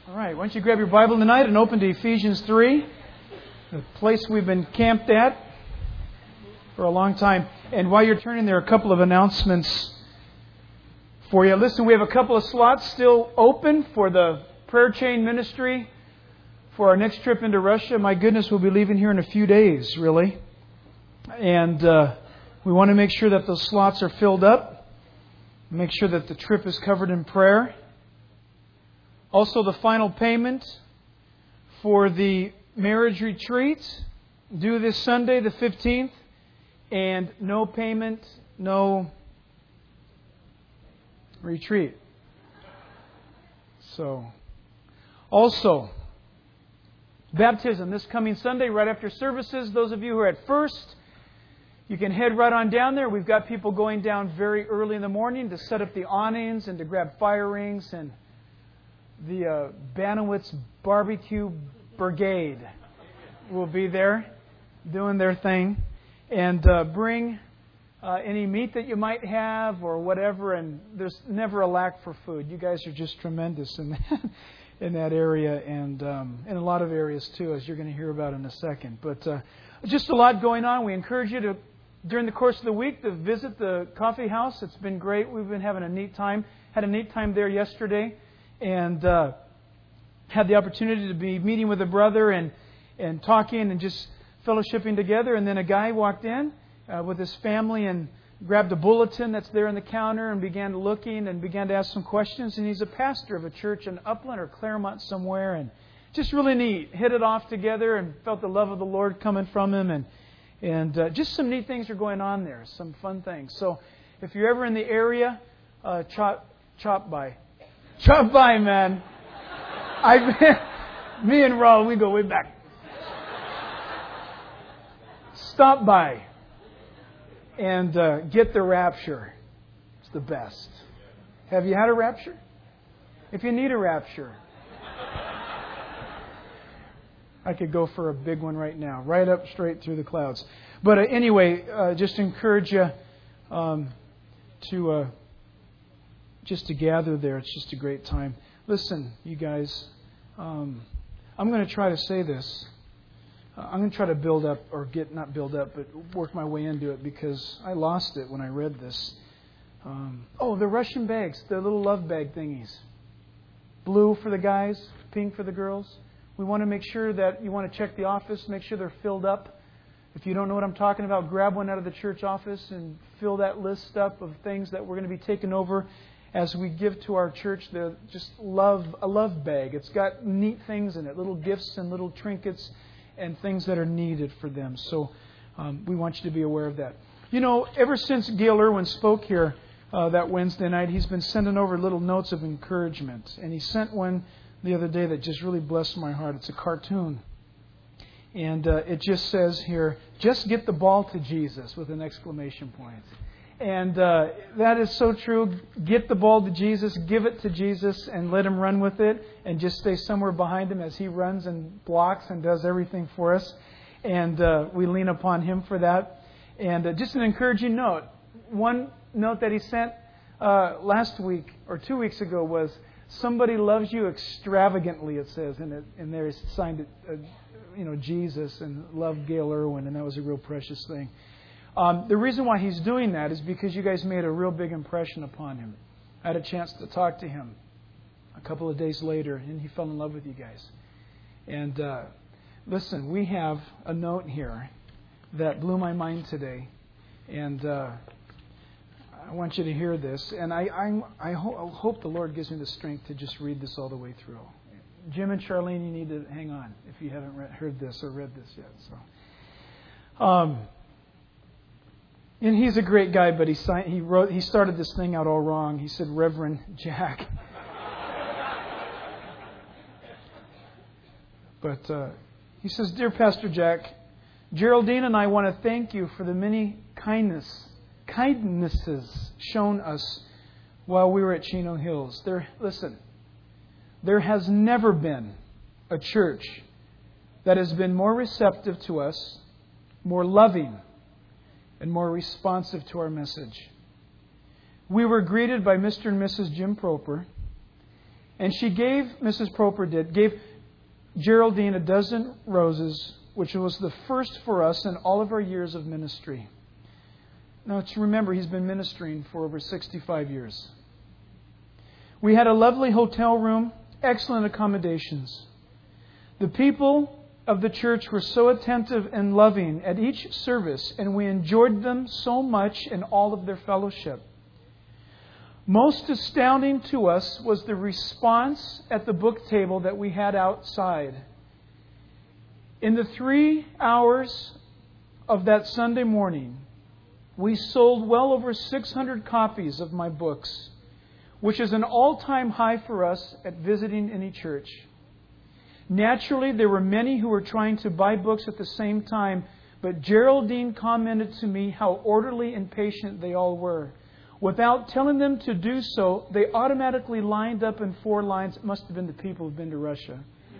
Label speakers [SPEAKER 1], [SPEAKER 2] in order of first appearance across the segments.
[SPEAKER 1] All right, why don't you grab your Bible tonight and open to Ephesians 3, the place we've been camped at for a long time. And while you're turning there, a couple of announcements for you. Listen, we have a couple of slots still open for the prayer chain ministry for our next trip into Russia. My goodness, we'll be leaving here in a few days, really. And we want to make sure that those slots are filled up. Make sure that the trip is covered in prayer. Also, the final payment for the marriage retreat due this Sunday, the 15th. And no payment, no retreat. So, also, baptism this coming Sunday right after services. Those of you who are at First, you can head right on down there. We've got people going down very early in the morning to set up the awnings and to grab fire rings. And the Banowitz Barbecue Brigade will be there doing their thing. And bring any meat that you might have or whatever. And there's never a lack for food. You guys are just tremendous in that area and in a lot of areas too, as you're going to hear about in a second. But just a lot going on. We encourage you to, during the course of the week, to visit the coffee house. It's been great. We've been having a neat time. Had a neat time there yesterday. And had the opportunity to be meeting with a brother and talking and just fellowshipping together. And then a guy walked in with his family and grabbed a bulletin that's there on the counter and began looking and began to ask some questions. And he's a pastor of a church in Upland or Claremont somewhere. And just really neat. Hit it off together and felt the love of the Lord coming from him. And just some neat things are going on there. Some fun things. So if you're ever in the area, chop by. Chop by, man. Me and Raul, we go way back. Stop by and get the rapture. It's the best. Have you had a rapture? If you need a rapture, I could go for a big one right now, right up straight through the clouds. But anyway, just encourage you just to gather there. It's just a great time. Listen, you guys, I'm going to try to say this. I'm going to try to build up, or not build up, but work my way into it because I lost it when I read this. The Russian bags, the little love bag thingies. Blue for the guys, pink for the girls. We want to make sure that you want to check the office, make sure they're filled up. If you don't know what I'm talking about, grab one out of the church office and fill that list up of things that we're going to be taking over as we give to our church. A love bag. It's got neat things in it, little gifts and little trinkets and things that are needed for them. So we want you to be aware of that. You know, ever since Gail Irwin spoke here that Wednesday night, he's been sending over little notes of encouragement. And he sent one the other day that just really blessed my heart. It's a cartoon. And it just says here, just get the ball to Jesus with an exclamation point. And that is so true. Get the ball to Jesus, give it to Jesus, and let Him run with it. And just stay somewhere behind Him as He runs and blocks and does everything for us. And we lean upon Him for that. And just an encouraging note. One note that he sent last week or 2 weeks ago was, somebody loves you extravagantly, it says. And there he signed it, Jesus, and loved Gail Irwin. And that was a real precious thing. The reason why he's doing that is because you guys made a real big impression upon him. I had a chance to talk to him a couple of days later, and he fell in love with you guys. And listen, we have a note here that blew my mind today, and I want you to hear this. And I hope the Lord gives me the strength to just read this all the way through. Jim and Charlene, you need to hang on if you haven't heard this or read this yet. So. And he's a great guy, but he started this thing out all wrong. He said, Reverend Jack. But he says, Dear Pastor Jack, Geraldine and I want to thank you for the many kindnesses shown us while we were at Chino Hills. There has never been a church that has been more receptive to us, more loving, and more responsive to our message. We were greeted by Mr. and Mrs. Jim Proper, And she gave, Mrs. Proper gave Geraldine a dozen roses, which was the first for us in all of our years of ministry. Now, to remember, he's been ministering for over 65 years. We had a lovely hotel room, excellent accommodations. The people of the church were so attentive and loving at each service, and we enjoyed them so much in all of their fellowship. Most astounding to us was the response at the book table that we had outside. In the 3 hours of that Sunday morning, we sold well over 600 copies of my books, which is an all-time high for us at visiting any church. Naturally, there were many who were trying to buy books at the same time, but Geraldine commented to me how orderly and patient they all were. Without telling them to do so, they automatically lined up in 4 lines. It must have been the people who've been to Russia.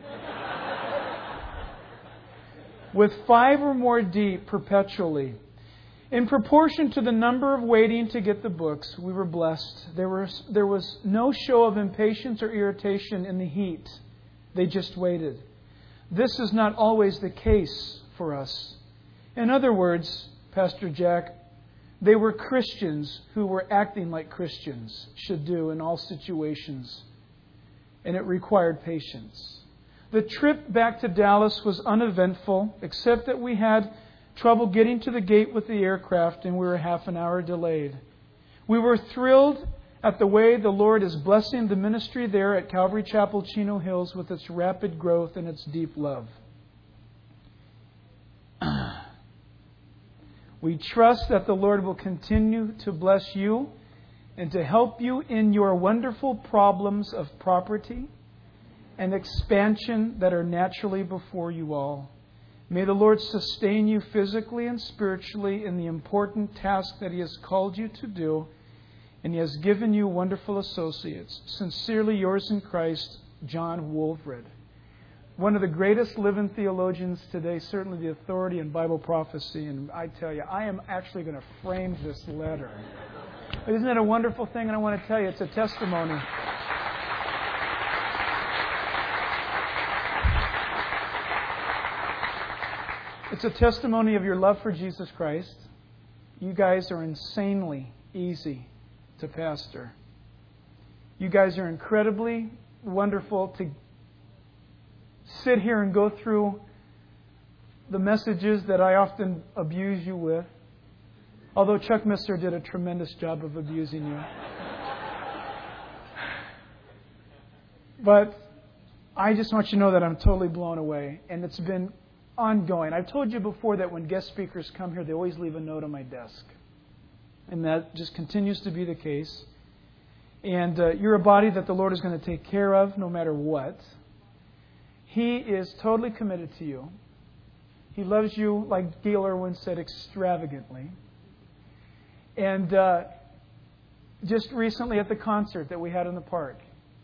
[SPEAKER 1] With 5 or more deep perpetually. In proportion to the number of waiting to get the books, we were blessed. There was no show of impatience or irritation in the heat. They just waited. This is not always the case for us. In other words, Pastor Jack, they were Christians who were acting like Christians should do in all situations. And it required patience. The trip back to Dallas was uneventful, except that we had trouble getting to the gate with the aircraft and we were half an hour delayed. We were thrilled at the way the Lord is blessing the ministry there at Calvary Chapel, Chino Hills, with its rapid growth and its deep love. We trust that the Lord will continue to bless you and to help you in your wonderful problems of property and expansion that are naturally before you all. May the Lord sustain you physically and spiritually in the important task that He has called you to do, and He has given you wonderful associates. Sincerely yours in Christ, John Wolfred. One of the greatest living theologians today, certainly the authority in Bible prophecy. And I tell you, I am actually going to frame this letter. But isn't it a wonderful thing? And I want to tell you, it's a testimony. It's a testimony of your love for Jesus Christ. You guys are insanely easy to pastor. You guys are incredibly wonderful to sit here and go through the messages that I often abuse you with. Although Chuck Misser did a tremendous job of abusing you. But I just want you to know that I'm totally blown away. And it's been ongoing. I've told you before that when guest speakers come here, they always leave a note on my desk. And that just continues to be the case. And you're a body that the Lord is going to take care of no matter what. He is totally committed to you. He loves you, like Gail Irwin said, extravagantly. And just recently at the concert that we had in the park,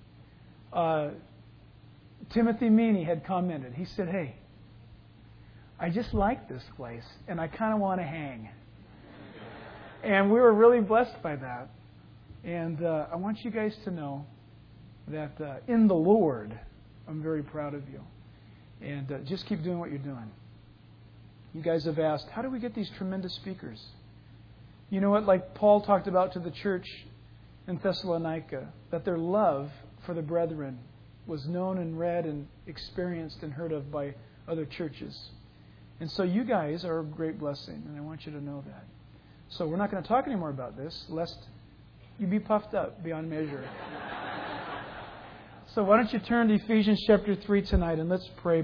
[SPEAKER 1] Timothy Meany had commented. He said, "Hey, I just like this place, and I kind of want to hang." And we were really blessed by that. And I want you guys to know that in the Lord, I'm very proud of you. And just keep doing what you're doing. You guys have asked, how do we get these tremendous speakers? You know what? Like Paul talked about to the church in Thessalonica, that their love for the brethren was known and read and experienced and heard of by other churches. And so you guys are a great blessing, and I want you to know that. So we're not going to talk anymore about this, lest you be puffed up beyond measure. So why don't you turn to Ephesians chapter 3 tonight, and let's pray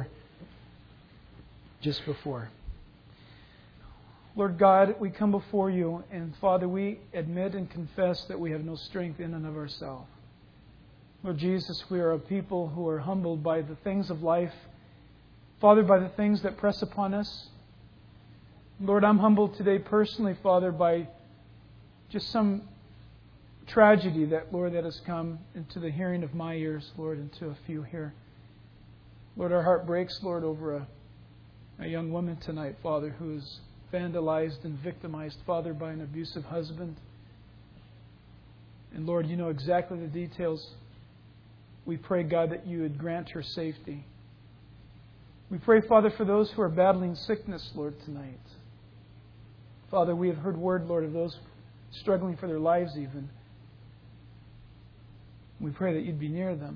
[SPEAKER 1] just before. Lord God, we come before you, and Father, we admit and confess that we have no strength in and of ourselves. Lord Jesus, we are a people who are humbled by the things of life. Father, by the things that press upon us. Lord, I'm humbled today personally, Father, by just some tragedy that, Lord, that has come into the hearing of my ears, Lord, and to a few here. Lord, our heart breaks, Lord, over a young woman tonight, Father, who is vandalized and victimized, Father, by an abusive husband. And Lord, you know exactly the details We pray, God, that you would grant her safety. We pray, Father, for those who are battling sickness, Lord, tonight. Father, we have heard word, Lord, of those struggling for their lives even. We pray that you'd be near them.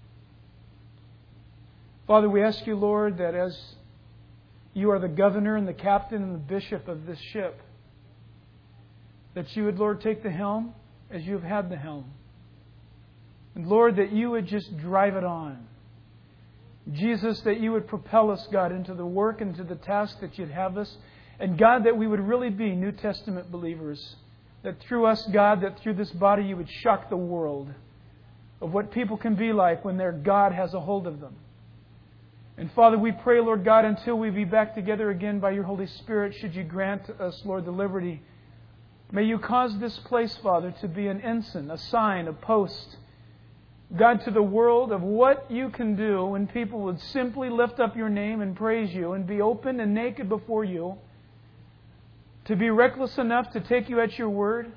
[SPEAKER 1] Father, we ask you, Lord, that as you are the governor and the captain and the bishop of this ship, that you would, Lord, take the helm as you have had the helm. And Lord, that you would just drive it on. Jesus, that you would propel us, God, into the work and to the task that you'd have us. And God, that we would really be New Testament believers. That through us, God, that through this body you would shock the world of what people can be like when their God has a hold of them. And Father, we pray, Lord God, until we be back together again by your Holy Spirit, should you grant us, Lord, the liberty. May you cause this place, Father, to be an ensign, a sign, a post, God, to the world of what you can do when people would simply lift up your name and praise you and be open and naked before you, to be reckless enough to take you at your word.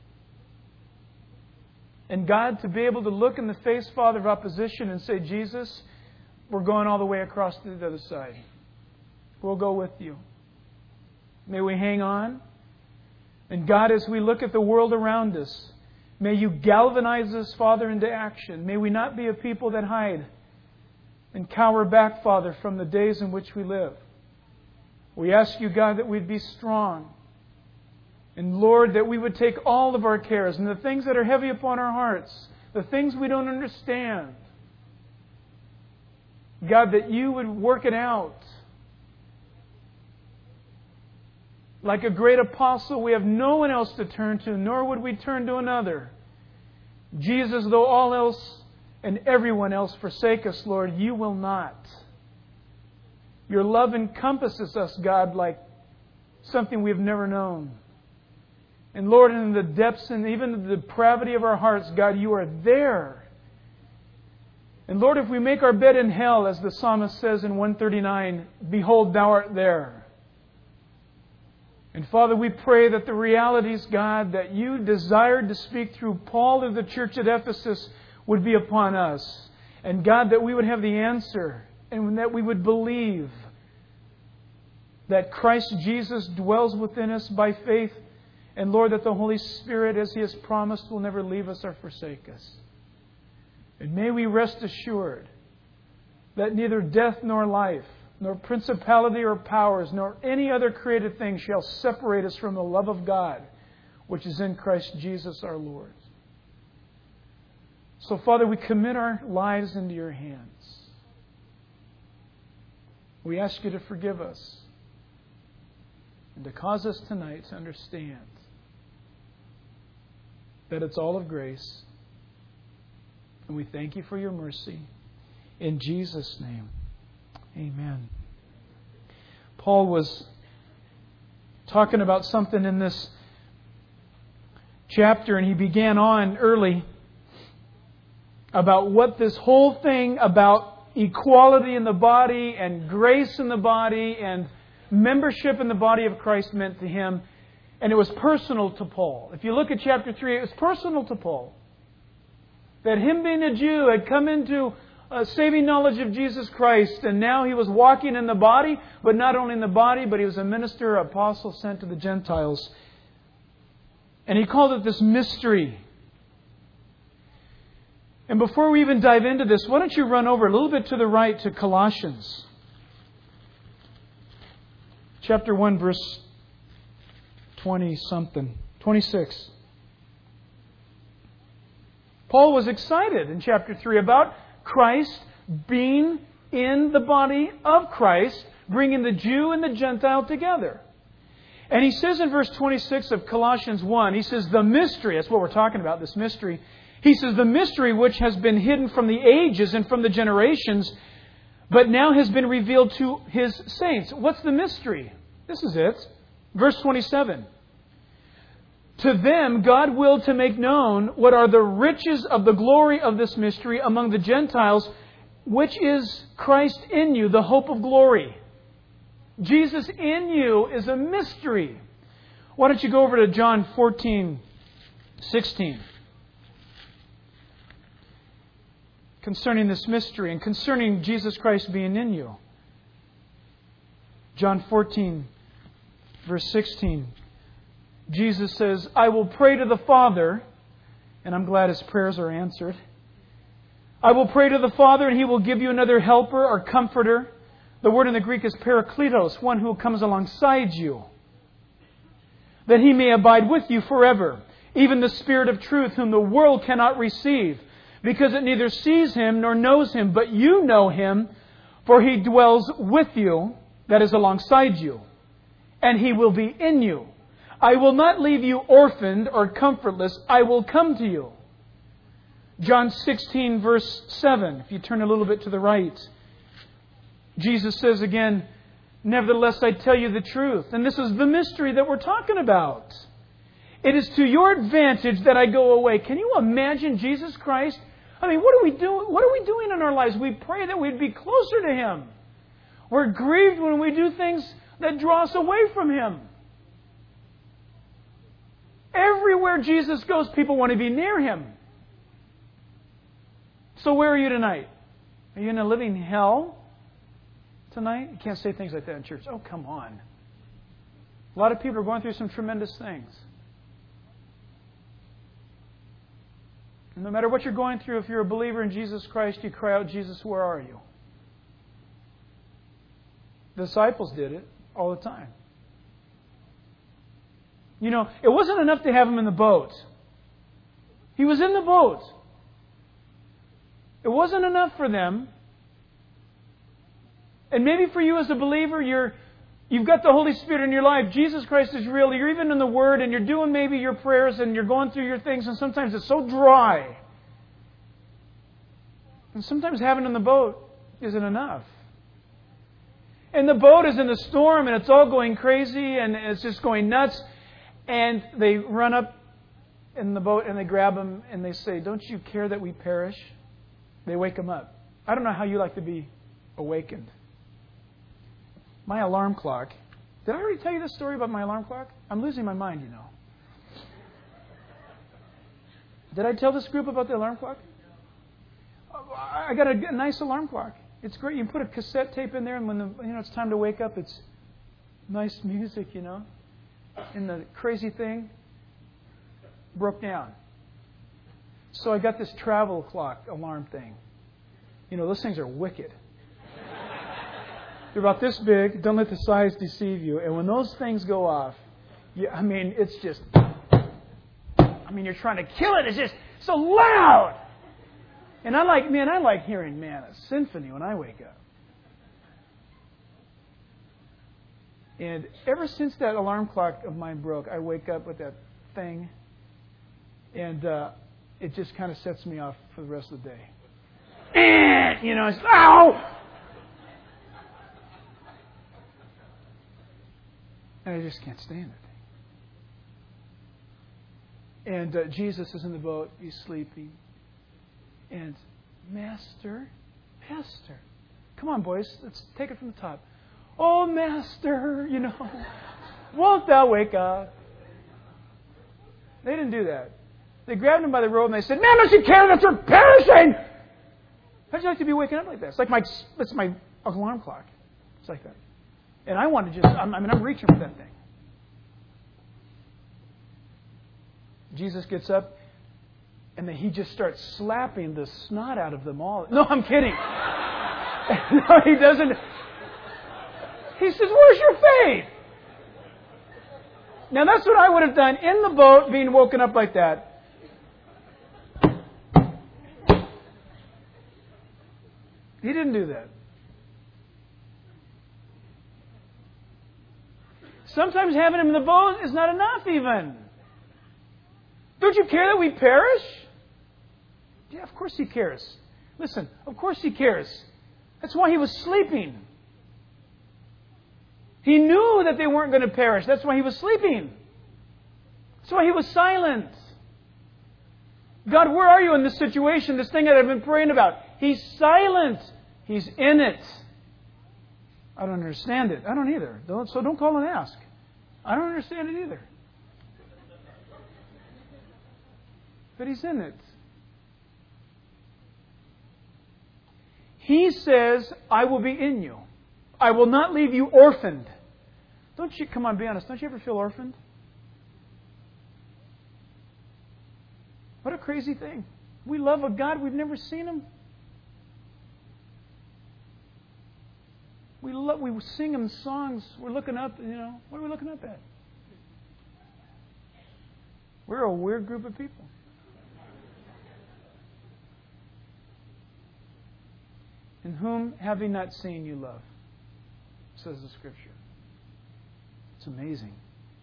[SPEAKER 1] And God, to be able to look in the face, Father, of opposition and say, Jesus, we're going all the way across to the other side. We'll go with you. May we hang on. And God, as we look at the world around us, may you galvanize us, Father, into action. May we not be a people that hide and cower back, Father, from the days in which we live. We ask you, God, that we'd be strong. And Lord, that we would take all of our cares and the things that are heavy upon our hearts, the things we don't understand. God, that you would work it out. Like a great apostle, we have no one else to turn to, nor would we turn to another. Jesus, though all else and everyone else forsake us, Lord, you will not. Your love encompasses us, God, like something we've never known. And Lord, in the depths and even the depravity of our hearts, God, you are there. And Lord, if we make our bed in hell, as the psalmist says in 139, behold, thou art there. And Father, we pray that the realities, God, that you desired to speak through Paul to the church at Ephesus would be upon us. And God, that we would have the answer and that we would believe that Christ Jesus dwells within us by faith. And Lord, that the Holy Spirit, as He has promised, will never leave us or forsake us. And may we rest assured that neither death nor life, nor principality or powers, nor any other created thing shall separate us from the love of God, which is in Christ Jesus our Lord. So, Father, we commit our lives into your hands. We ask you to forgive us and to cause us tonight to understand that it's all of grace. And we thank you for your mercy. In Jesus' name. Amen. Paul was talking about something in this chapter, and he began on early about what this whole thing about equality in the body and grace in the body and membership in the body of Christ meant to him. And it was personal to Paul. If you look at chapter 3, it was personal to Paul. That him being a Jew had come into saving knowledge of Jesus Christ, and now he was walking in the body, but not only in the body, but he was a minister, apostle sent to the Gentiles. And he called it this mystery. And before we even dive into this, why don't you run over a little bit to the right to Colossians. Chapter 1, verse 20-something. 26. Paul was excited in chapter 3 about Christ being in the body of Christ, bringing the Jew and the Gentile together. And he says in verse 26 of Colossians 1, he says, the mystery, that's what we're talking about, this mystery. He says, the mystery which has been hidden from the ages and from the generations, but now has been revealed to His saints. What's the mystery? This is it. Verse 27. To them God willed to make known what are the riches of the glory of this mystery among the Gentiles, which is Christ in you, the hope of glory. Jesus in you is a mystery. Why don't you go over to John 14:16. concerning this mystery and concerning Jesus Christ being in you. John 14, verse 16. Jesus says, I will pray to the Father, and I'm glad His prayers are answered. I will pray to the Father, and He will give you another helper or comforter. The word in the Greek is parakletos, one who comes alongside you, that He may abide with you forever. Even the Spirit of truth, whom the world cannot receive, because it neither sees Him nor knows Him, but you know Him, for He dwells with you, that is alongside you, and He will be in you. I will not leave you orphaned or comfortless. I will come to you. John 16, verse 7. If you turn a little bit to the right, Jesus says again, nevertheless, I tell you the truth. And this is the mystery that we're talking about. It is to your advantage that I go away. Can you imagine Jesus Christ? I mean, what are we doing? What are we doing in our lives? We pray that we'd be closer to Him. We're grieved when we do things that draw us away from Him. Everywhere Jesus goes, people want to be near Him. So where are you tonight? Are you in a living hell tonight? You can't say things like that in church. Oh, come on. A lot of people are going through some tremendous things. No matter what you're going through, if you're a believer in Jesus Christ, you cry out, Jesus, where are you? The disciples did it all the time. You know, it wasn't enough to have Him in the boat. He was in the boat. It wasn't enough for them. And maybe for you as a believer, you've got the Holy Spirit in your life. Jesus Christ is real. You're even in the Word and you're doing maybe your prayers and you're going through your things, and sometimes it's so dry. And sometimes having in the boat isn't enough. And the boat is in the storm and it's all going crazy and it's just going nuts. And they run up in the boat and they grab Him and they say, don't you care that we perish? They wake Him up. I don't know how you like to be awakened. My alarm clock. Did I already tell you this story about my alarm clock? I'm losing my mind, you know. Did I tell this group about the alarm clock? I got a nice alarm clock. It's great. You can put a cassette tape in there, and when it's time to wake up, it's nice music, you know. And the crazy thing broke down. So I got this travel clock alarm thing. You know, those things are wicked. They're about this big. Don't let the size deceive you. And when those things go off, it's just... you're trying to kill it. It's just so loud. And I like hearing, a symphony when I wake up. And ever since that alarm clock of mine broke, I wake up with that thing. And it just kind of sets me off for the rest of the day. It's, ow! And I just can't stand it. And Jesus is in the boat. He's sleeping. And, Master, come on, boys. Let's take it from the top. Oh, Master, won't thou wake up? They didn't do that. They grabbed Him by the robe and they said, man, don't you care that you're perishing? How'd you like to be waking up like that? It's my alarm clock. It's like that. And I want to I'm reaching for that thing. Jesus gets up and then He just starts slapping the snot out of them all. No, I'm kidding. No, He doesn't. He says, where's your faith? Now that's what I would have done in the boat, being woken up like that. He didn't do that. Sometimes having Him in the boat is not enough even. Don't you care that we perish? Yeah, of course He cares. Listen, of course He cares. That's why He was sleeping. He knew that they weren't going to perish. That's why He was sleeping. That's why He was silent. God, where are you in this situation, this thing that I've been praying about? He's silent. He's in it. I don't understand it. I don't either. So don't call and ask. I don't understand it either. But He's in it. He says, I will be in you. I will not leave you orphaned. Don't you, come on, be honest, don't you ever feel orphaned? What a crazy thing. We love a God, we've never seen Him. We sing Him songs. We're looking up, what are we looking up at? We're a weird group of people. In whom having not seen you love, says the Scripture. It's amazing.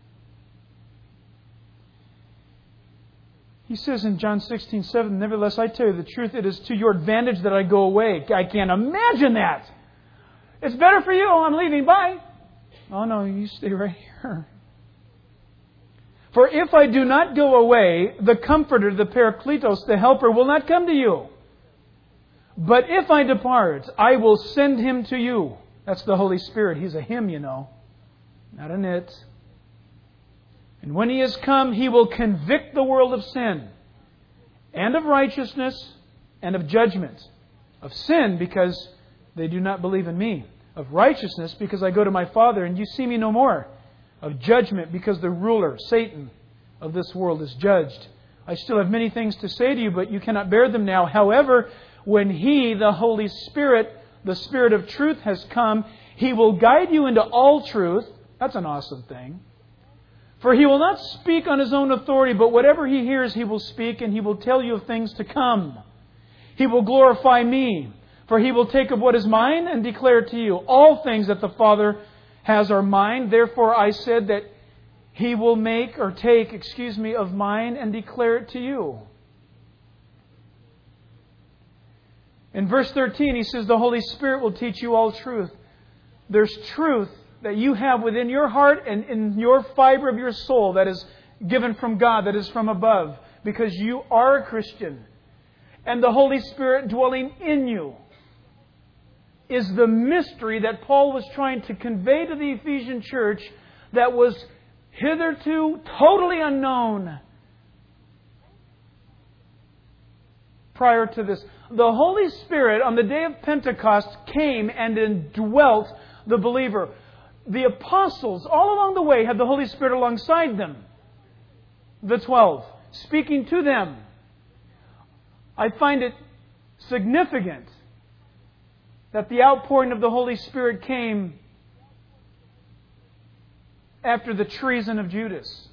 [SPEAKER 1] He says in John 16:7, nevertheless I tell you the truth, it is to your advantage that I go away. I can't imagine that. It's better for you. I'm leaving. Bye. Oh no, you stay right here. For if I do not go away, the Comforter, the Parakletos, the Helper, will not come to you. But if I depart, I will send Him to you. That's the Holy Spirit. He's a Him, not an it. And when He has come, He will convict the world of sin, and of righteousness, and of judgment. Of sin, because they do not believe in Me. Of righteousness, because I go to My Father, and you see Me no more. Of judgment, because the ruler, Satan, of this world is judged. I still have many things to say to you, but you cannot bear them now. However, when He, the Holy Spirit, the Spirit of truth, has come, He will guide you into all truth. That's an awesome thing. For He will not speak on His own authority, but whatever He hears, He will speak, and He will tell you of things to come. He will glorify Me, for He will take of what is mine and declare it to you. All things that the Father has are mine. Therefore I said that He will take of mine and declare it to you. In verse 13, he says, the Holy Spirit will teach you all truth. There's truth that you have within your heart and in your fiber of your soul that is given from God, that is from above, because you are a Christian. And the Holy Spirit dwelling in you is the mystery that Paul was trying to convey to the Ephesian church that was hitherto totally unknown prior to this. The Holy Spirit on the day of Pentecost came and indwelt the believer. The apostles, all along the way, had the Holy Spirit alongside them. The 12, speaking to them. I find it significant that the outpouring of the Holy Spirit came after the treason of Judas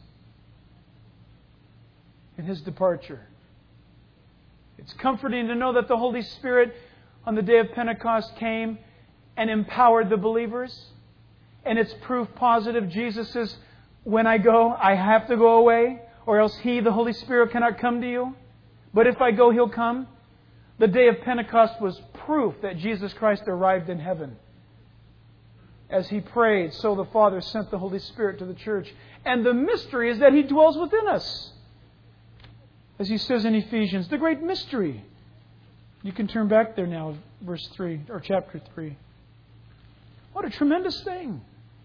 [SPEAKER 1] in his departure. It's comforting to know that the Holy Spirit on the day of Pentecost came and empowered the believers. And it's proof positive. Jesus says, when I go, I have to go away, or else He, the Holy Spirit, cannot come to you. But if I go, He'll come. The day of Pentecost was proof that Jesus Christ arrived in heaven. As He prayed, so the Father sent the Holy Spirit to the church. And the mystery is that He dwells within us. As he says in Ephesians, the great mystery. You can turn back there now, verse 3, or chapter 3. What a tremendous thing.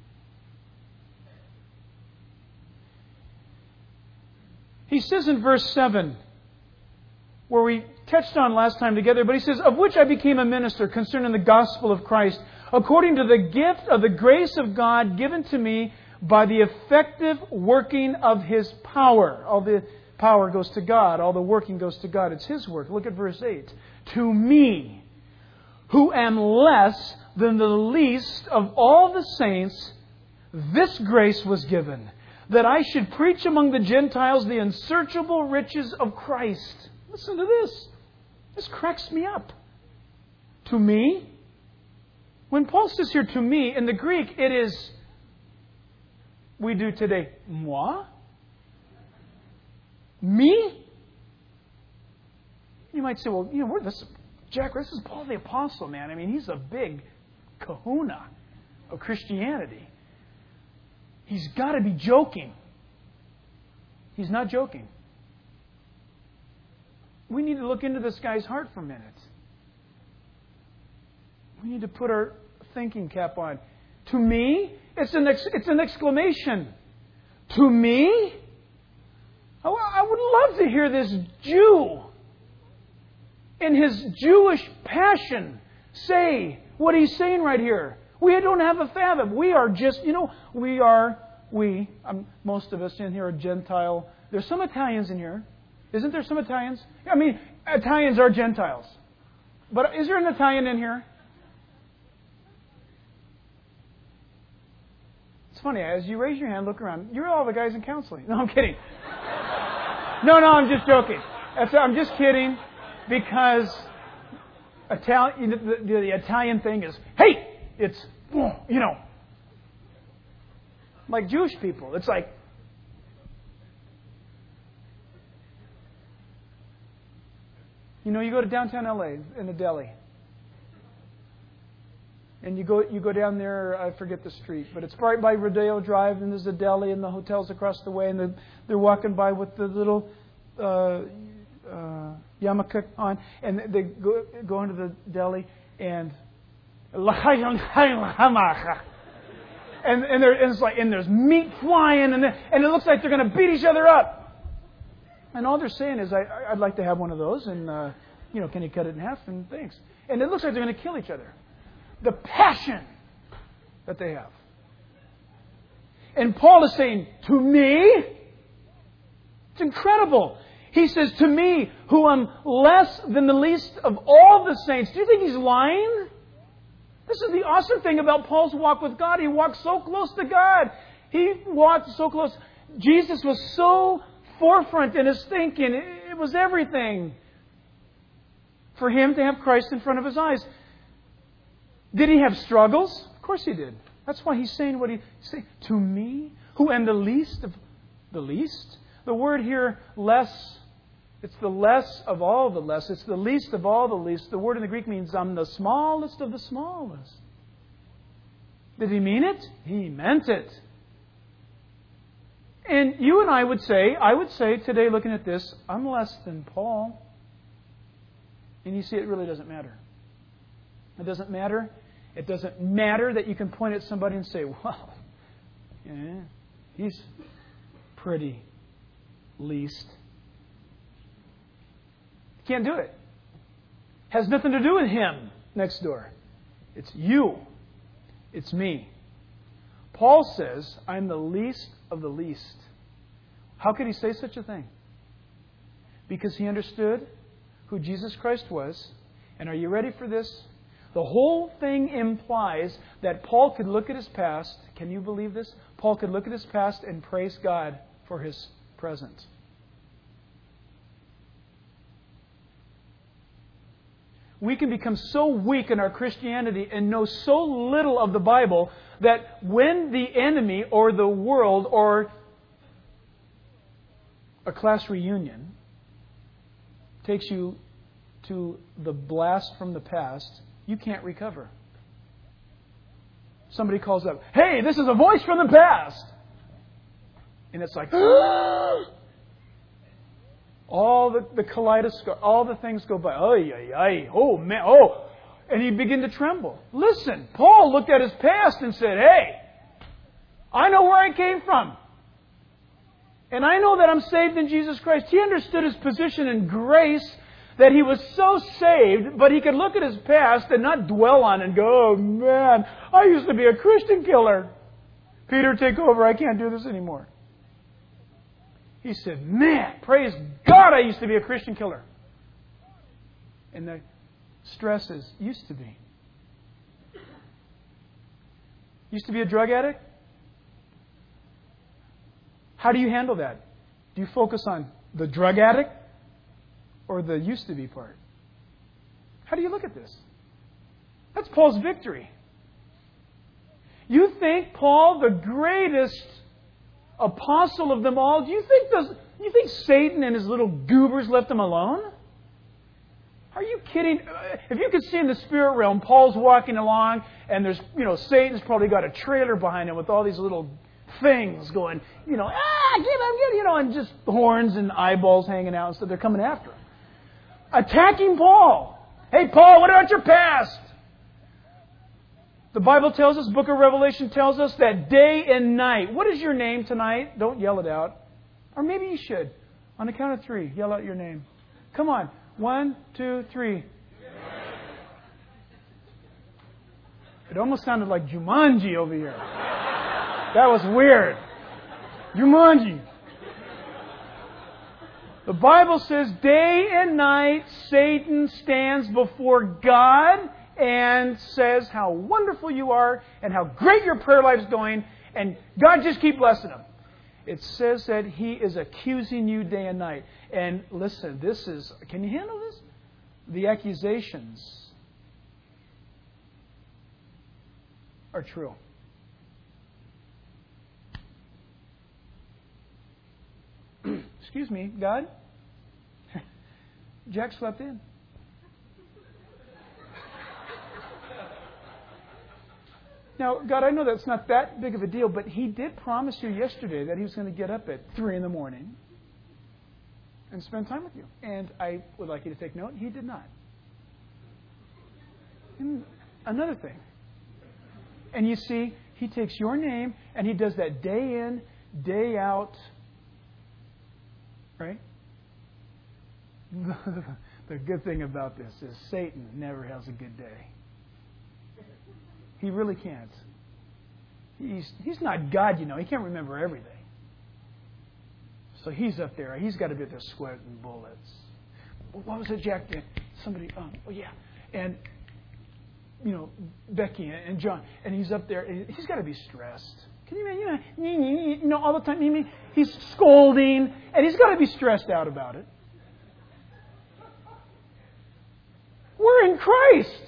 [SPEAKER 1] He says in verse 7, where we touched on last time together, but he says, of which I became a minister concerning the gospel of Christ, according to the gift of the grace of God given to me by the effective working of His power. All the power goes to God. All the working goes to God. It's His work. Look at verse 8. To me, who am less than the least of all the saints, this grace was given, that I should preach among the Gentiles the unsearchable riches of Christ. Listen to this. This cracks me up. To me. When Paul says here to me, in the Greek, it is, we do today, moi? Me? You might say, well, Jack, this is Paul the Apostle, man. I mean, he's a big kahuna of Christianity. He's got to be joking. He's not joking. We need to look into this guy's heart for a minute. We need to put our thinking cap on. To me, it's an exclamation. To me? I would love to hear this Jew in his Jewish passion say what he's saying right here. We don't have a fathom. We are just, most of us in here are Gentile. There's some Italians in here. Isn't there some Italians? I mean, Italians are Gentiles. But is there an Italian in here? It's funny, as you raise your hand, look around. You're all the guys in counseling. No, I'm kidding. No, I'm just joking. I'm just kidding because the Italian thing is, hey, it's, like Jewish people. It's like, you go to downtown LA in the deli. And you go down there, I forget the street, but it's right by Rodeo Drive, and there's a deli, and the hotel's across the way, and they're walking by with the little yarmulke on, and they go into the deli, and there's meat flying, and it looks like they're going to beat each other up. And all they're saying is, I'd like to have one of those, and can you cut it in half? And thanks. And it looks like they're going to kill each other. The passion that they have. And Paul is saying, to me, it's incredible. He says, to me, who am less than the least of all the saints. Do you think he's lying? This is the awesome thing about Paul's walk with God. He walked so close to God. He walked so close. Jesus was so forefront in his thinking. It was everything for him to have Christ in front of his eyes. Did he have struggles? Of course he did. That's why he's saying what he's saying. To me, who am the least of the least? The word here, less, it's the less of all the less. It's the least of all the least. The word in the Greek means I'm the smallest of the smallest. Did he mean it? He meant it. And you and I would say today looking at this, I'm less than Paul. And you see, it really doesn't matter. It doesn't matter. It doesn't matter that you can point at somebody and say, well, yeah, he's pretty least. Can't do it. Has nothing to do with him next door. It's you. It's me. Paul says, I'm the least of the least. How could he say such a thing? Because he understood who Jesus Christ was. And are you ready for this? The whole thing implies that Paul could look at his past. Can you believe this? Paul could look at his past and praise God for his present. We can become so weak in our Christianity and know so little of the Bible that when the enemy or the world or a class reunion takes you to the blast from the past, you can't recover. Somebody calls up, hey, this is a voice from the past. And it's like, all the kaleidoscope, all the things go by. Oh, man, oh. And you begin to tremble. Listen, Paul looked at his past and said, hey, I know where I came from. And I know that I'm saved in Jesus Christ. He understood his position in grace, that he was so saved, but he could look at his past and not dwell on it and go, oh man, I used to be a Christian killer. Peter, take over. I can't do this anymore. He said, man, praise God, I used to be a Christian killer. And the stresses used to be. Used to be a drug addict? How do you handle that? Do you focus on the drug addict or the used to be part? How do you look at this? That's Paul's victory. You think Paul, the greatest apostle of them all, do you think Satan and his little goobers left him alone? Are you kidding? If you could see in the spirit realm, Paul's walking along and there's, Satan's probably got a trailer behind him with all these little things going, get him, and just horns and eyeballs hanging out, so they're coming after him. Attacking Paul. Hey, Paul, what about your past? The Bible tells us, Book of Revelation tells us that day and night. What is your name tonight? Don't yell it out. Or maybe you should. On the count of 3, yell out your name. Come on. 1, 2, 3. It almost sounded like Jumanji over here. That was weird. Jumanji. The Bible says day and night Satan stands before God and says how wonderful you are and how great your prayer life is going, and God just keep blessing him. It says that he is accusing you day and night. And listen, can you handle this? The accusations are true. Excuse me, God? Jack slept in. Now, God, I know that's not that big of a deal, but He did promise you yesterday that He was going to get up at 3 in the morning and spend time with you. And I would like you to take note, He did not. And another thing. And you see, He takes your name and He does that day in, day out. Right? The good thing about this is Satan never has a good day. He really can't. He's not God, you know. He can't remember everything. So he's up there. He's got to be up there sweating bullets. What was it, Jack? Somebody, oh yeah. And, you know, Becky and John. And he's up there. And he's got to be stressed. Can you imagine? You know, all the time. He's scolding. And he's got to be stressed out about it. We're in Christ.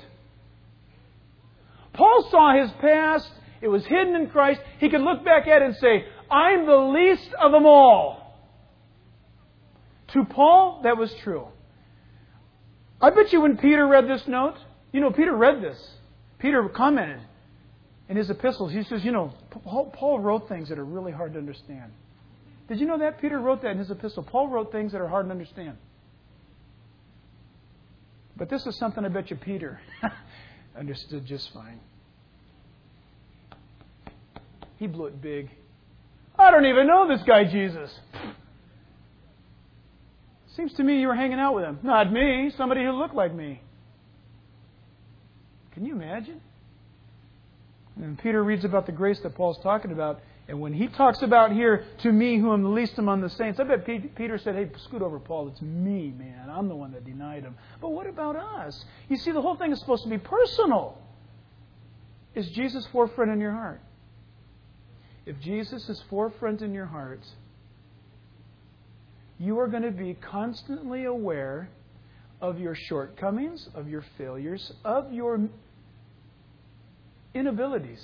[SPEAKER 1] Paul saw his past. It was hidden in Christ. He could look back at it and say, I'm the least of them all. To Paul, that was true. I bet you when Peter read this note, you know, Peter read this. Peter commented in his epistles. He says, you know, Paul wrote things that are really hard to understand. Did you know that? Peter wrote that in his epistle. Paul wrote things that are hard to understand. But this is something I bet you Peter understood just fine. He blew it big. I don't even know this guy Jesus. Seems to me you were hanging out with him. Not me. Somebody who looked like me. Can you imagine? And Peter reads about the grace that Paul's talking about. And when he talks about here, to me who am the least among the saints, I bet Peter said, hey, scoot over, Paul. It's me, man. I'm the one that denied him. But what about us? You see, the whole thing is supposed to be personal. Is Jesus forefront in your heart? If Jesus is forefront in your heart, you are going to be constantly aware of your shortcomings, of your failures, of your inabilities,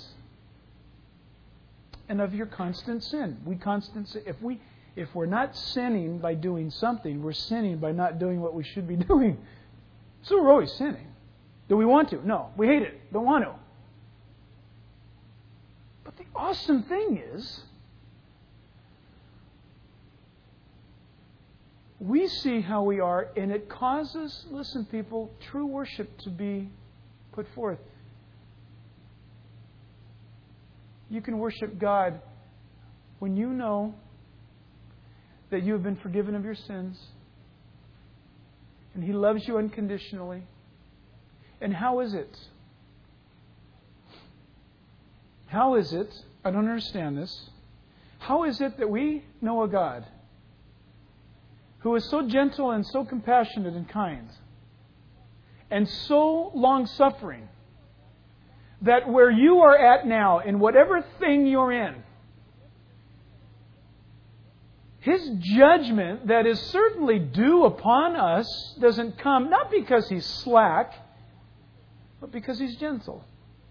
[SPEAKER 1] and of your constant sin. If we're not sinning by doing something, we're sinning by not doing what we should be doing. So we're always sinning. Do we want to? No. We hate it. Don't want to. But the awesome thing is, we see how we are, and it causes, listen people, true worship to be put forth. You can worship God when you know that you have been forgiven of your sins and He loves you unconditionally. And how is it? How is it? I don't understand this. How is it that we know a God who is so gentle and so compassionate and kind and so long-suffering that where you are at now, in whatever thing you're in, His judgment that is certainly due upon us doesn't come not because He's slack, but because He's gentle.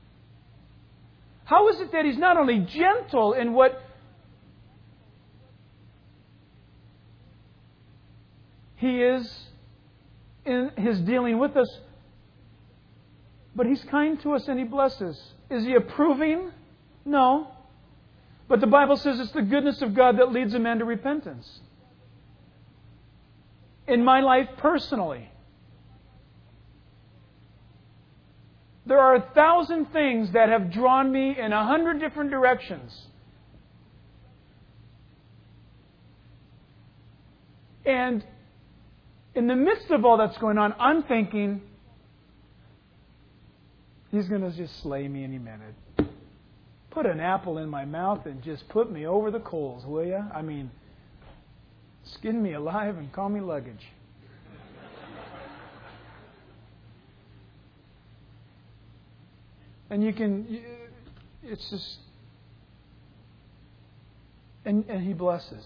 [SPEAKER 1] How is it that He's not only gentle in what He is in His dealing with us, but He's kind to us and He blesses. Is He approving? No. But the Bible says it's the goodness of God that leads a man to repentance. In my life personally, there are 1,000 things that have drawn me in 100 different directions. And in the midst of all that's going on, I'm thinking, He's going to just slay me any minute. Put an apple in my mouth and just put me over the coals, will you? I mean, skin me alive and call me luggage. And it's just, and He blesses.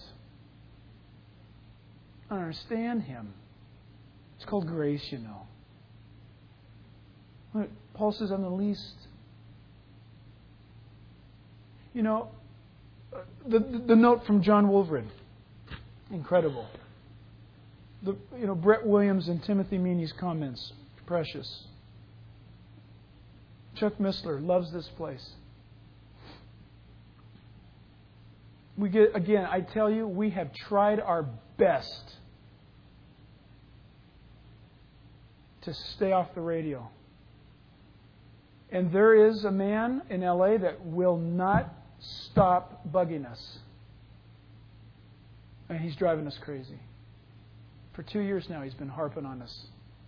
[SPEAKER 1] I understand Him. It's called grace, you know. Paul says, I'm the least. You know, the note from John Wolverine, incredible. Brett Williams and Timothy Meany's comments, precious. Chuck Missler loves this place. I tell you, we have tried our best to stay off the radio. And there is a man in LA that will not stop bugging us. And he's driving us crazy. For 2 years now, he's been harping on us.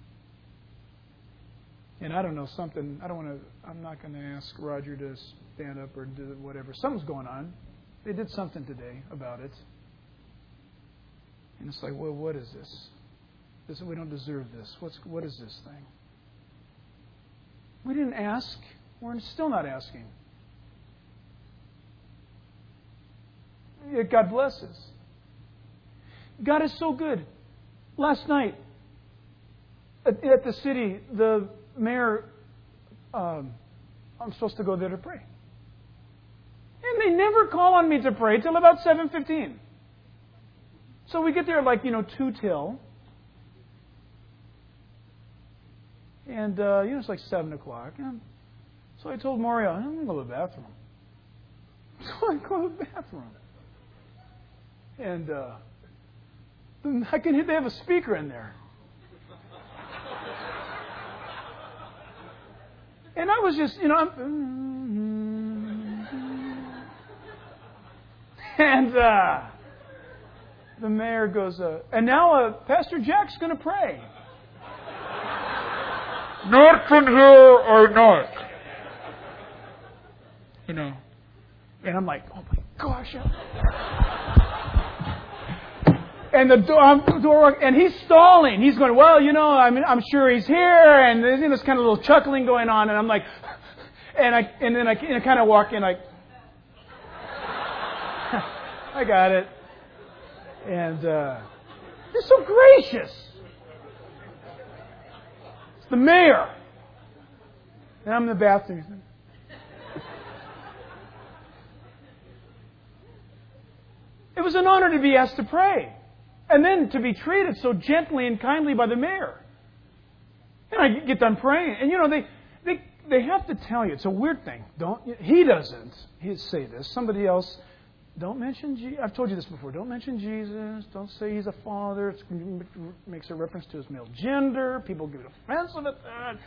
[SPEAKER 1] And I don't know, I'm not going to ask Roger to stand up or do whatever. Something's going on. They did something today about it. And it's like, well, what is this? We don't deserve this. What is this thing? We didn't ask. We're still not asking. Yet God blesses. God is so good. Last night, at the city, the mayor, I'm supposed to go there to pray. And they never call on me to pray till about 7:15. So we get there like, 2 till. And, it's like 7 o'clock. And so I told Mario, I'm going to go to the bathroom. So I go to the bathroom. And they have a speaker in there. And I was just, and the mayor goes, and now Pastor Jack's going to pray. Not from here or not. And I'm like, oh my gosh. And the door, and he's stalling. He's going, well, I'm sure he's here. And there's this kind of little chuckling going on. And I'm like, and then I kind of walk in like, I got it. And they're so gracious. It's the mayor. And I'm in the bathroom. It was an honor to be asked to pray. And then to be treated so gently and kindly by the mayor. And I get done praying. And they have to tell you. It's a weird thing. He doesn't. He'd say this. Somebody else, don't mention Jesus. I've told you this before. Don't mention Jesus. Don't say He's a father. It makes a reference to His male gender. People get offensive at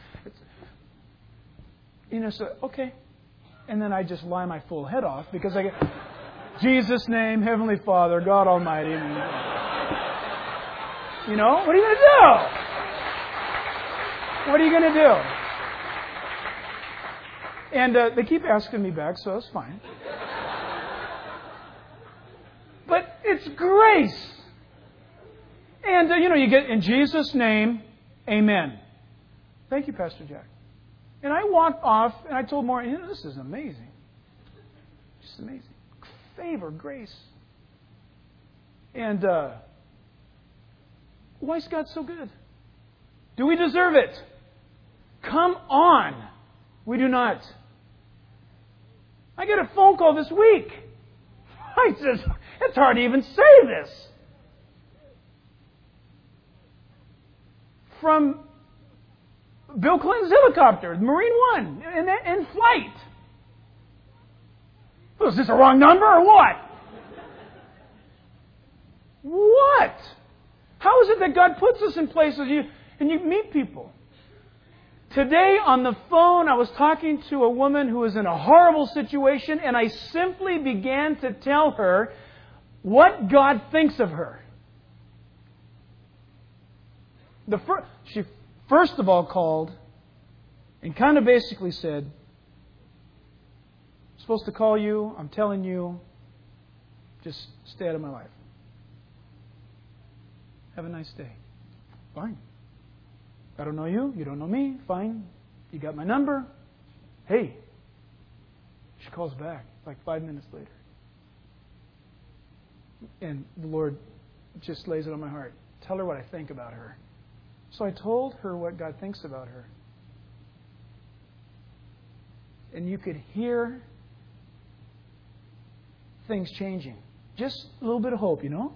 [SPEAKER 1] that. So, okay. And then I just lie my full head off because I get Jesus' name, Heavenly Father, God Almighty. What are you going to do? What are you going to do? And they keep asking me back, so it's fine. But it's grace. And, you get, in Jesus' name, amen. Thank you, Pastor Jack. And I walked off, and I told Maureen, this is amazing. Just amazing. Favor, grace. And why is God so good? Do we deserve it? Come on. We do not. I get a phone call this week. It's hard to even say this. From Bill Clinton's helicopter, Marine One, in flight. Was this a wrong number or what? What? How is it that God puts us in places and you meet people? Today on the phone, I was talking to a woman who was in a horrible situation, and I simply began to tell her what God thinks of her. She first of all called and kind of basically said, I'm supposed to call you, I'm telling you, just stay out of my life. Have a nice day. Fine. I don't know you, you don't know me, fine. You got my number. Hey. She calls back like 5 minutes later. And the Lord just lays it on my heart. Tell her what I think about her. So I told her what God thinks about her. And you could hear things changing. Just a little bit of hope, you know?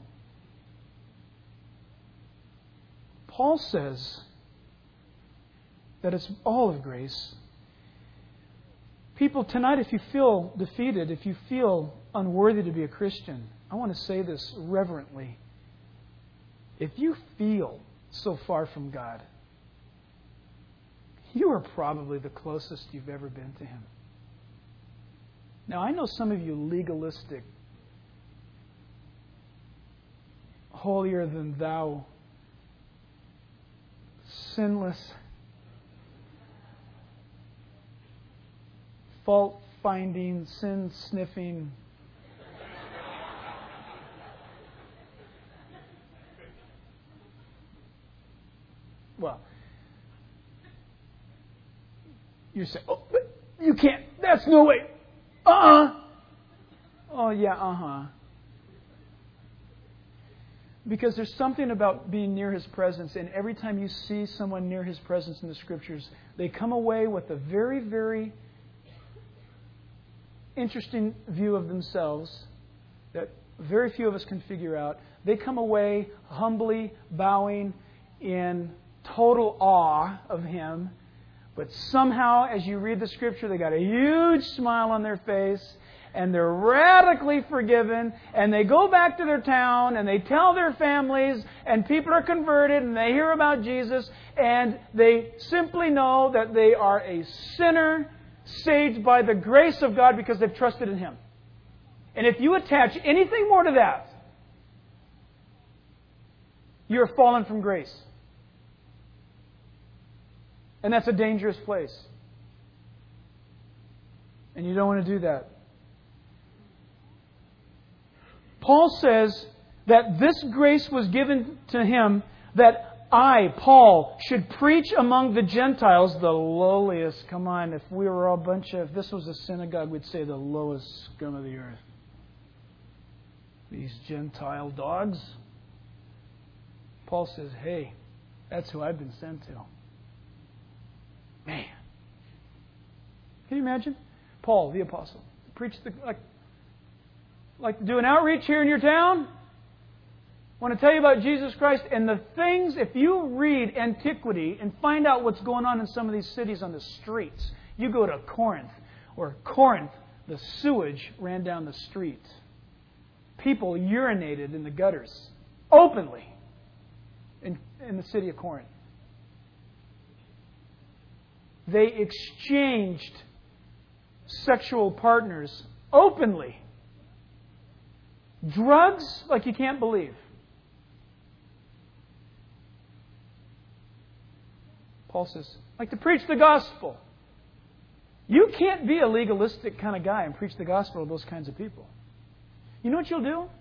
[SPEAKER 1] Paul says that it's all of grace. People, tonight, if you feel defeated, if you feel unworthy to be a Christian, I want to say this reverently. If you feel so far from God, you are probably the closest you've ever been to Him. Now, I know some of you legalistic, holier-than-thou, sinless, fault-finding, sin-sniffing, well, you say, oh, but you can't, that's no way. Oh, yeah, Because there's something about being near His presence, and every time you see someone near His presence in the Scriptures, they come away with a very, very interesting view of themselves that very few of us can figure out. They come away humbly bowing in total awe of Him, but somehow, as you read the Scripture, they got a huge smile on their face, and they're radically forgiven, and they go back to their town, and they tell their families, and people are converted, and they hear about Jesus, and they simply know that they are a sinner saved by the grace of God because they've trusted in Him. And if you attach anything more to that, you're fallen from grace. And that's a dangerous place. And you don't want to do that. Paul says that this grace was given to him that I, Paul, should preach among the Gentiles the lowliest. Come on, if we were all a bunch of, if this was a synagogue, we'd say the lowest scum of the earth. These Gentile dogs. Paul says, hey, that's who I've been sent to. Man. Can you imagine? Paul, the apostle, preach like do an outreach here in your town. I want to tell you about Jesus Christ and the things, if you read antiquity and find out what's going on in some of these cities on the streets. You go to Corinth, the sewage ran down the street. People urinated in the gutters openly in the city of Corinth. They exchanged sexual partners openly. Drugs like you can't believe. Paul says, like to preach the gospel. You can't be a legalistic kind of guy and preach the gospel to those kinds of people. You know what you'll do?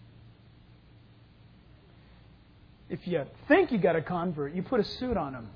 [SPEAKER 1] If you think you got a convert, you put a suit on them.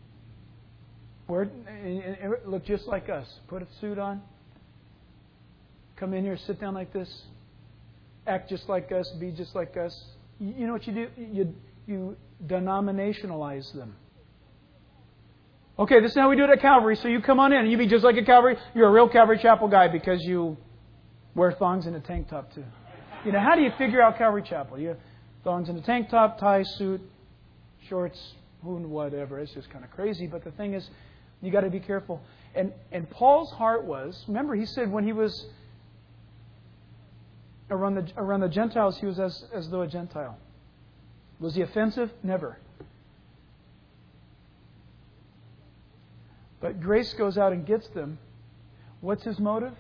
[SPEAKER 1] Look just like us. Put a suit on. Come in here, sit down like this. Act just like us. Be just like us. You know what you do? You denominationalize them. Okay, this is how we do it at Calvary. So you come on in and you be just like a Calvary. You're a real Calvary Chapel guy because you wear thongs and a tank top too. You know, how do you figure out Calvary Chapel? You have thongs and a tank top, tie, suit, shorts, whatever. It's just kind of crazy. But the thing is, you got to be careful. And Paul's heart was, remember, he said when he was around the Gentiles, he was as though a Gentile. Was he offensive? Never. But grace goes out and gets them. What's his motive?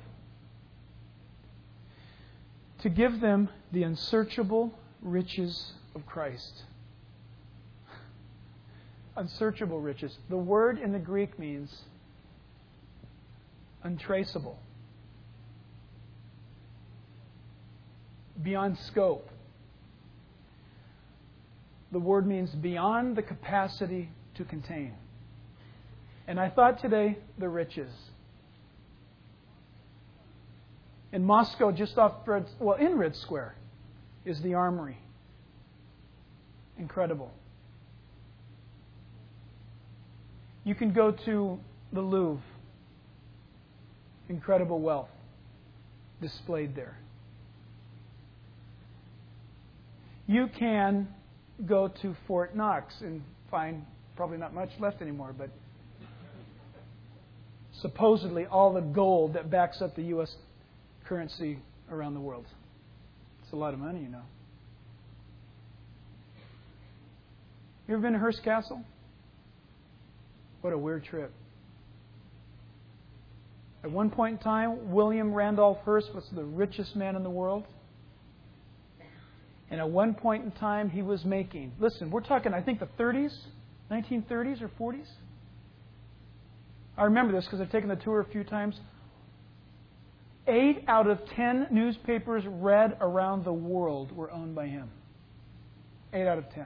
[SPEAKER 1] To give them the unsearchable riches of Christ. Unsearchable riches. The word in the Greek means untraceable, beyond scope. The word means beyond the capacity to contain. And I thought today, the riches. In Moscow, just off in Red Square, is the Armory. Incredible. You can go to the Louvre. Incredible wealth displayed there. You can go to Fort Knox and find probably not much left anymore, but supposedly all the gold that backs up the U.S. currency around the world. It's a lot of money, you know. You ever been to Hearst Castle? What a weird trip. At one point in time, William Randolph Hearst was the richest man in the world. And at one point in time, he was making, listen, we're talking, I think, the 30s, 1930s or 40s. I remember this because I've taken the tour a few times. 8 out of 10 newspapers read around the world were owned by him. 8 out of 10.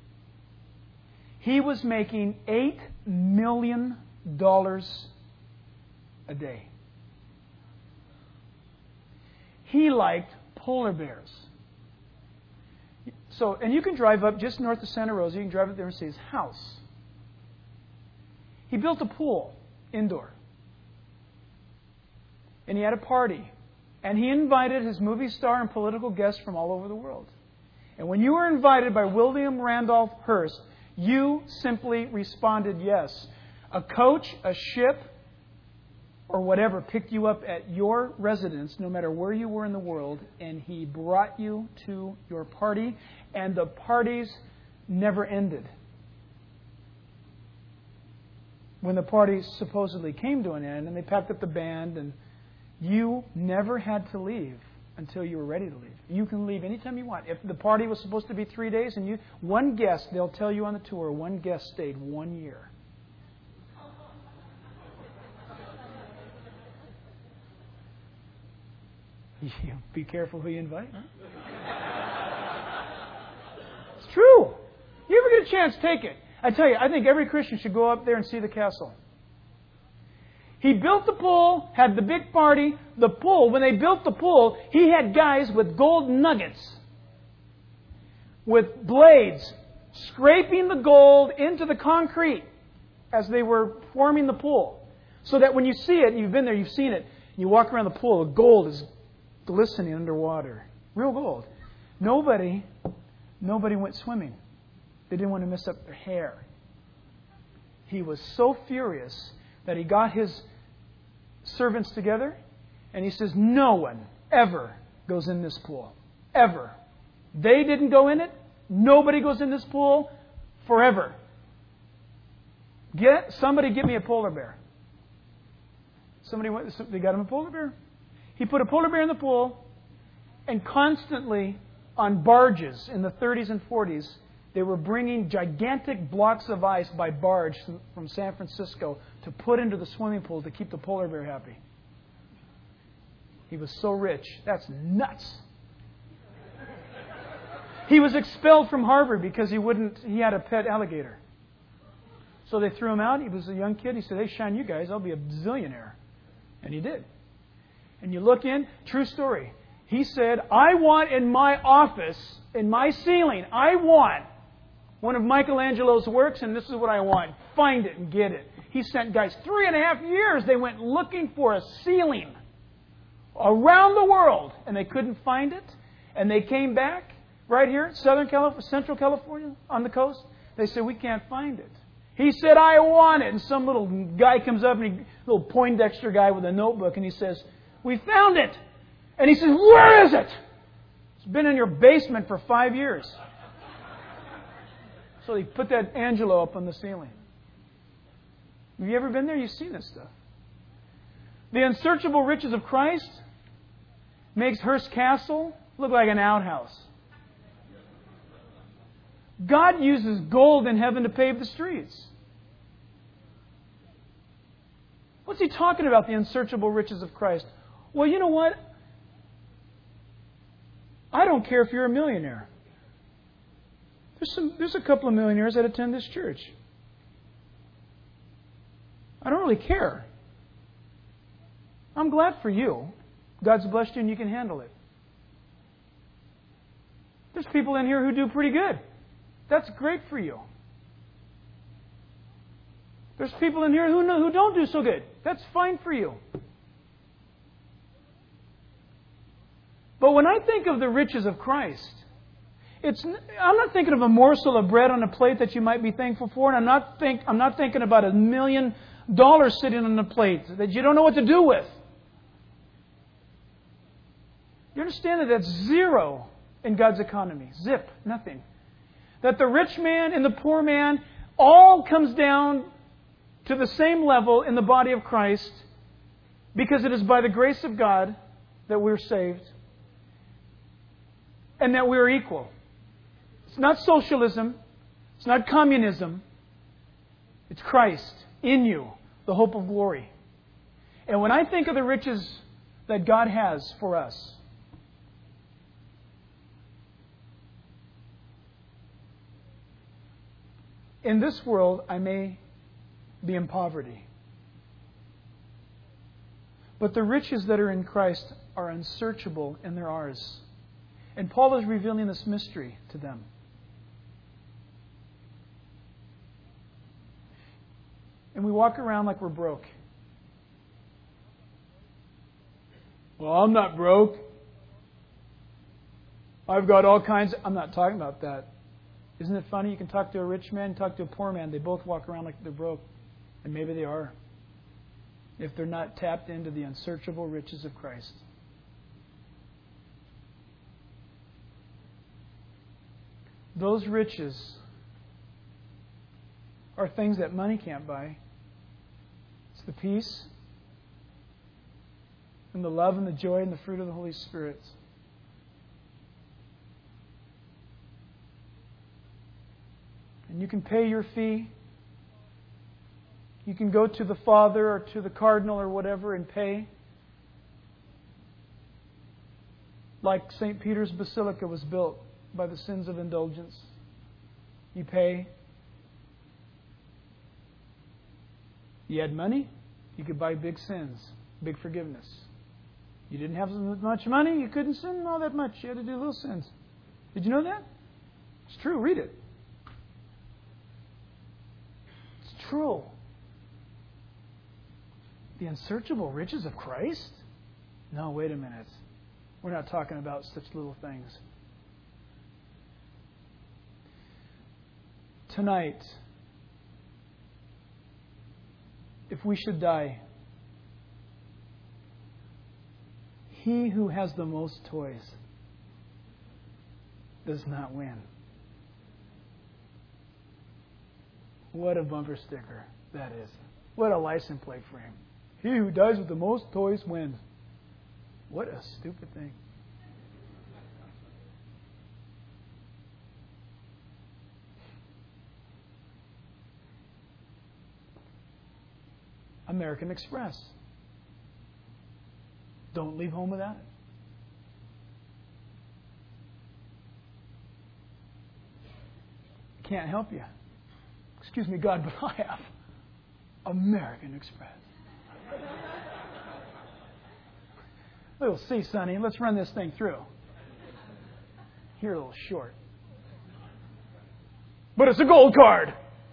[SPEAKER 1] He was making $8 million a day. He liked polar bears. So, and you can drive up just north of Santa Rosa. You can drive up there and see his house. He built a pool indoor. And he had a party. And he invited his movie star and political guests from all over the world. And when you were invited by William Randolph Hearst, you simply responded yes. A coach, a ship, or whatever picked you up at your residence, no matter where you were in the world, and he brought you to your party, and the parties never ended. When the party supposedly came to an end, and they packed up the band, and you never had to leave until you were ready to leave. You can leave anytime you want. If the party was supposed to be 3 days, and one guest, they'll tell you on the tour, one guest stayed 1 year. You be careful who you invite. It's true. You ever get a chance, take it. I tell you, I think every Christian should go up there and see the castle. He built the pool, had the big party. The pool, when they built the pool, he had guys with gold nuggets, with blades, scraping the gold into the concrete as they were forming the pool. So that when you see it, you've been there, you've seen it, you walk around the pool, the gold is glistening underwater. Real gold. Nobody went swimming. They didn't want to mess up their hair. He was so furious that he got his servants together and he says, no one ever goes in this pool. Ever. They didn't go in it. Nobody goes in this pool forever. Somebody get me a polar bear. They got him a polar bear. He put a polar bear in the pool, and constantly on barges in the 30s and 40s, they were bringing gigantic blocks of ice by barge from San Francisco to put into the swimming pool to keep the polar bear happy. He was so rich. That's nuts. He was expelled from Harvard because he had a pet alligator. So they threw him out. He was a young kid. He said, hey, shine you guys, I'll be a bazillionaire. And he did. And you look in, true story. He said, I want in my office, in my ceiling, I want one of Michelangelo's works, and this is what I want. Find it and get it. He sent guys 3.5 years. They went looking for a ceiling around the world, and they couldn't find it. And they came back right here, Central California, on the coast. They said, we can't find it. He said, I want it. And some little guy comes up, little Poindexter guy with a notebook, and he says, we found it. And he says, where is it? It's been in your basement for 5 years. So he put that Angelo up on the ceiling. Have you ever been there? You've seen this stuff. The unsearchable riches of Christ makes Hearst Castle look like an outhouse. God uses gold in heaven to pave the streets. What's he talking about, the unsearchable riches of Christ? Well, you know what? I don't care if you're a millionaire. There's a couple of millionaires that attend this church. I don't really care. I'm glad for you. God's blessed you and you can handle it. There's people in here who do pretty good. That's great for you. There's people in here who don't do so good. That's fine for you. But when I think of the riches of Christ, I'm not thinking of a morsel of bread on a plate that you might be thankful for, and I'm not thinking about $1 million sitting on the plate that you don't know what to do with. You understand that that's zero in God's economy. Zip, nothing. That the rich man and the poor man all comes down to the same level in the body of Christ, because it is by the grace of God that we're saved and that we're equal. It's not socialism. It's not communism. It's Christ in you, the hope of glory. And when I think of the riches that God has for us, in this world, I may be in poverty. But the riches that are in Christ are unsearchable, and they're ours. And Paul is revealing this mystery to them. And we walk around like we're broke. Well, I'm not broke. I've got all kinds. I'm not talking about that. Isn't it funny? You can talk to a rich man, talk to a poor man. They both walk around like they're broke. And maybe they are, if they're not tapped into the unsearchable riches of Christ. Those riches are things that money can't buy. It's the peace and the love and the joy and the fruit of the Holy Spirit. And you can pay your fee. You can go to the Father or to the Cardinal or whatever and pay. Like St. Peter's Basilica was built by the sins of indulgence. You pay. You had money, you could buy big sins, big forgiveness. You didn't have much money, you couldn't sin all that much. You had to do little sins. Did you know that? It's true. Read it. It's true. The unsearchable riches of Christ? No, wait a minute. We're not talking about such little things. Tonight, if we should die, he who has the most toys does not win. What a bumper sticker that is. What a license plate for him. He who dies with the most toys wins. What a stupid thing. American Express. Don't leave home without it. Can't help you. Excuse me, God, but I have American Express. We'll see, Sonny. Let's run this thing through. You're a little short. But it's a gold card.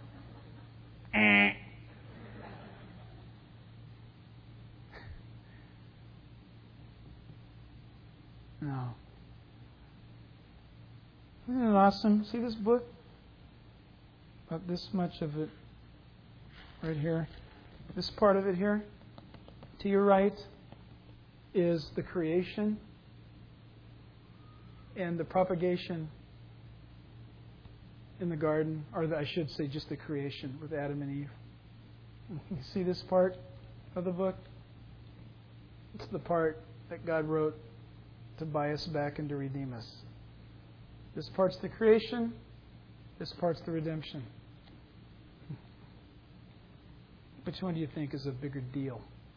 [SPEAKER 1] No. Isn't it awesome? See this book? About this much of it right here. This part of it here. To your right is the creation and the propagation in the garden, or I should say just the creation with Adam and Eve. You see this part of the book? It's the part that God wrote to buy us back and to redeem us. This part's the creation. This part's the redemption. Which one do you think is a bigger deal?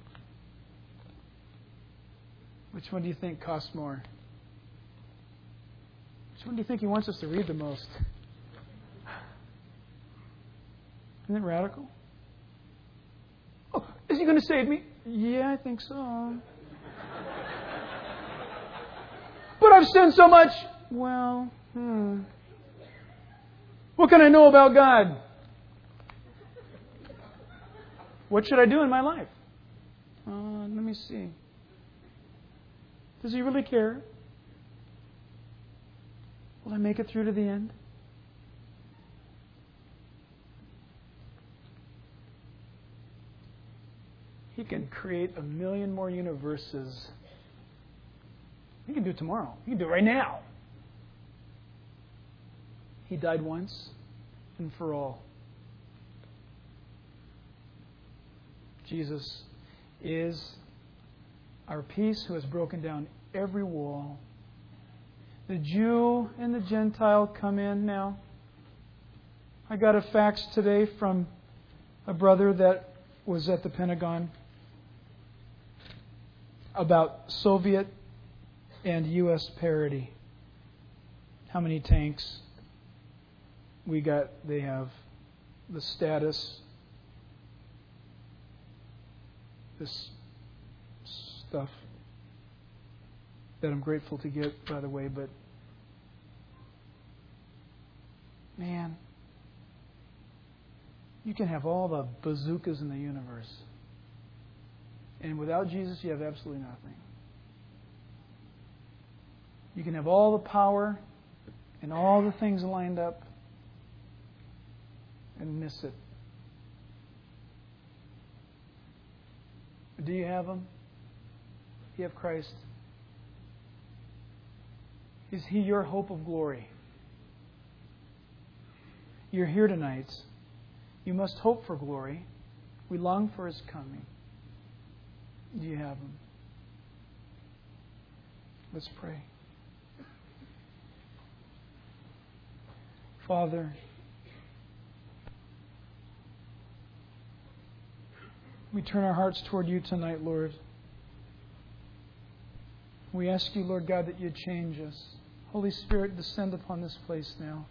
[SPEAKER 1] Which one do you think costs more? Which one do you think He wants us to read the most? Isn't it radical? Oh, is He going to save me? Yeah, I think so. But I've sinned so much. Well, what can I know about God? What should I do in my life? Let me see. Does He really care? Will I make it through to the end? He can create 1 million more universes. He can do it tomorrow. He can do it right now. He died once and for all. Jesus is our peace who has broken down every wall. The Jew and the Gentile come in now. I got a fax today from a brother that was at the Pentagon about Soviet and U.S. parity. How many tanks we got, they have, the status, this stuff that I'm grateful to get, by the way, but man, you can have all the bazookas in the universe, and without Jesus you have absolutely nothing. You can have all the power and all the things lined up and miss it. Do you have Him? You have Christ. Is He your hope of glory? You're here tonight. You must hope for glory. We long for His coming. Do you have Him? Let's pray. Father, we turn our hearts toward You tonight, Lord. We ask You, Lord God, that You'd change us. Holy Spirit, descend upon this place now.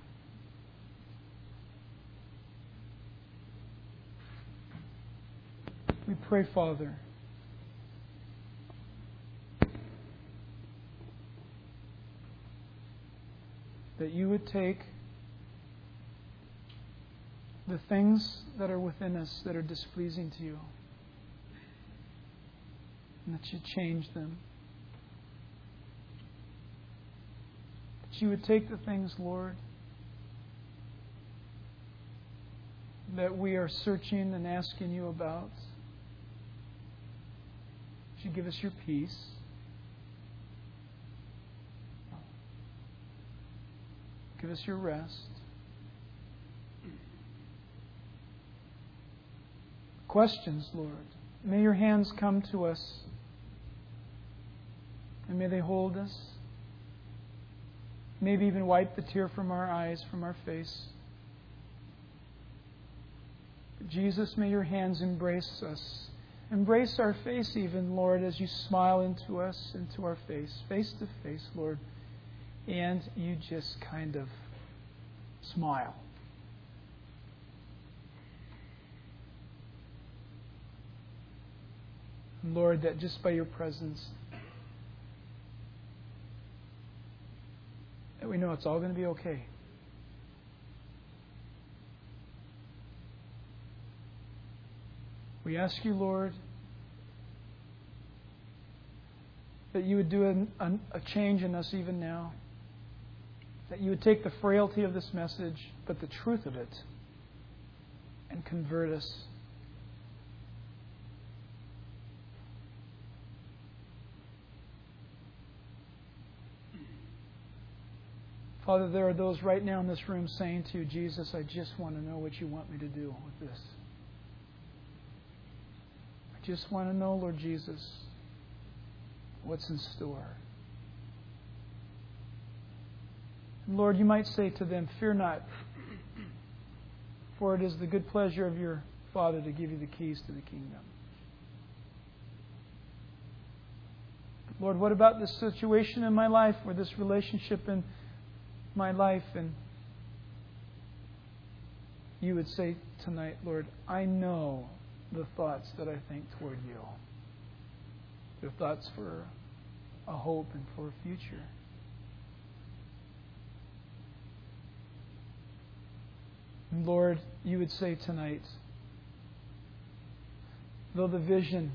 [SPEAKER 1] We pray, Father, that You would take the things that are within us that are displeasing to You, and that You change them. That You would take the things, Lord, that we are searching and asking You about. That You give us Your peace. Give us Your rest. Questions, Lord. May Your hands come to us, and may they hold us. Maybe even wipe the tear from our eyes, from our face. Jesus, may Your hands embrace us. Embrace our face even, Lord, as You smile into us, into our face to face, Lord. And You just kind of smile. Lord, that just by Your presence, that we know it's all going to be okay. We ask You, Lord, that You would do a change in us even now. That You would take the frailty of this message, but the truth of it, and convert us. Father, there are those right now in this room saying to You, Jesus, I just want to know what You want me to do with this. I just want to know, Lord Jesus, what's in store. Lord, You might say to them, fear not, for it is the good pleasure of Your Father to give you the keys to the kingdom. Lord, what about this situation in my life or this relationship in my life? And you would say tonight, Lord, I know the thoughts that I think toward you. They're thoughts for a hope and for a future. And Lord, you would say tonight, though the vision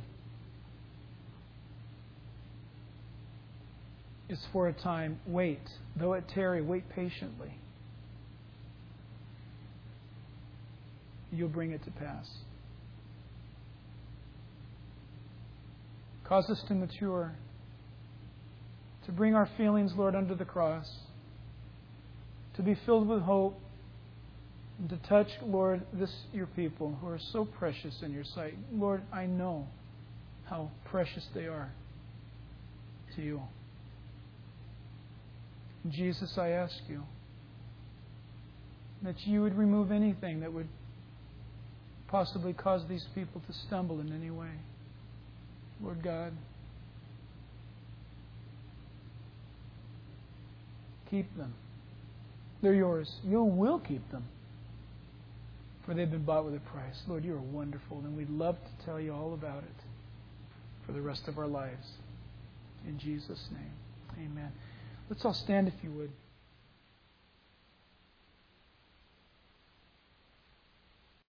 [SPEAKER 1] is for a time, wait. Though it tarry, wait patiently. You'll bring it to pass. Cause us to mature, to bring our feelings, Lord, under the cross, to be filled with hope, and to touch, Lord, your people who are so precious in your sight. Lord, I know how precious they are to you. Jesus, I ask you that you would remove anything that would possibly cause these people to stumble in any way. Lord God, keep them. They're yours. You will keep them, for they've been bought with a price. Lord, you are wonderful, and we'd love to tell you all about it for the rest of our lives. In Jesus' name, amen. Let's all stand if you would.